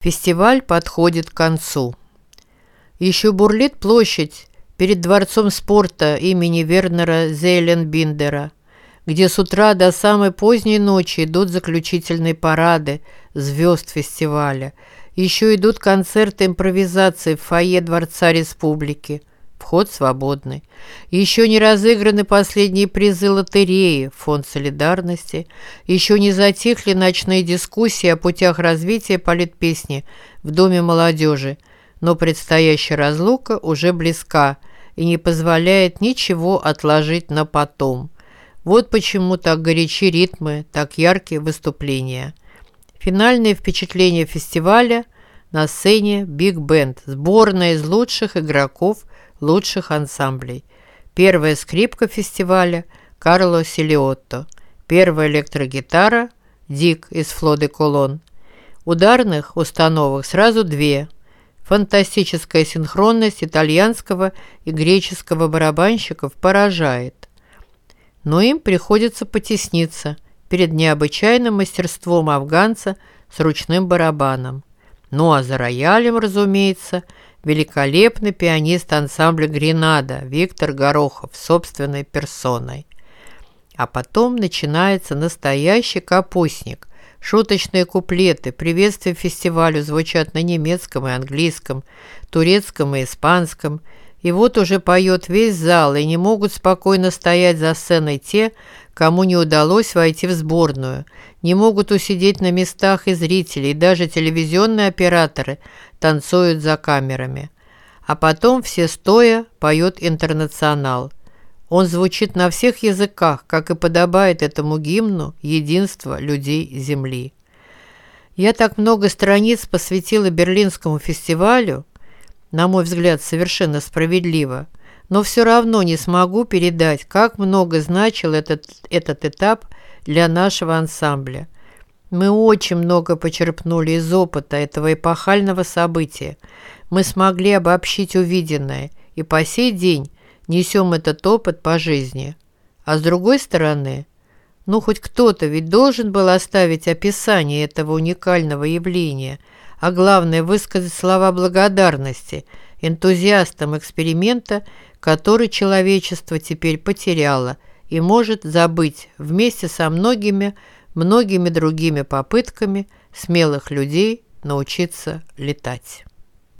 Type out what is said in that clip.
Фестиваль подходит к концу. Еще бурлит площадь перед Дворцом спорта имени Вернера Зейленбиндера, где с утра до самой поздней ночи идут заключительные парады звезд фестиваля. Еще идут концерты импровизации в фойе Дворца Республики. Вход свободный. Еще не разыграны последние призы лотереи, Фонд солидарности. Еще не затихли ночные дискуссии о путях развития политпесни в Доме молодежи. Но предстоящая разлука уже близка и не позволяет ничего отложить на потом. Вот почему так горячи ритмы, так яркие выступления. Финальные впечатления фестиваля: на сцене биг-бенд, сборная из лучших игроков лучших ансамблей. Первая скрипка фестиваля Карло Селиотто. Первая электрогитара Дик из Фло де Колон. Ударных установок сразу две. Фантастическая синхронность итальянского и греческого барабанщиков поражает. Но им приходится потесниться перед необычайным мастерством афганца с ручным барабаном. Ну а за роялем, разумеется, великолепный пианист ансамбля «Гренада» Виктор Горохов собственной персоной. А потом начинается настоящий капустник. Шуточные куплеты, приветствия фестивалю звучат на немецком и английском, турецком и испанском. И вот уже поет весь зал, и не могут спокойно стоять за сценой те, кому не удалось войти в сборную. Не могут усидеть на местах и зрители, и даже телевизионные операторы танцуют за камерами. А потом все стоя поет «Интернационал». Он звучит на всех языках, как и подобает этому гимну единства людей Земли. Я так много страниц посвятила Берлинскому фестивалю, на мой взгляд, совершенно справедливо, но все равно не смогу передать, как много значил этот этап для нашего ансамбля. Мы очень много почерпнули из опыта этого эпохального события. Мы смогли обобщить увиденное, и по сей день несем этот опыт по жизни. А с другой стороны, хоть кто-то ведь должен был оставить описание этого уникального явления, а главное высказать слова благодарности энтузиастам эксперимента, который человечество теперь потеряло и может забыть вместе со многими другими попытками смелых людей научиться летать.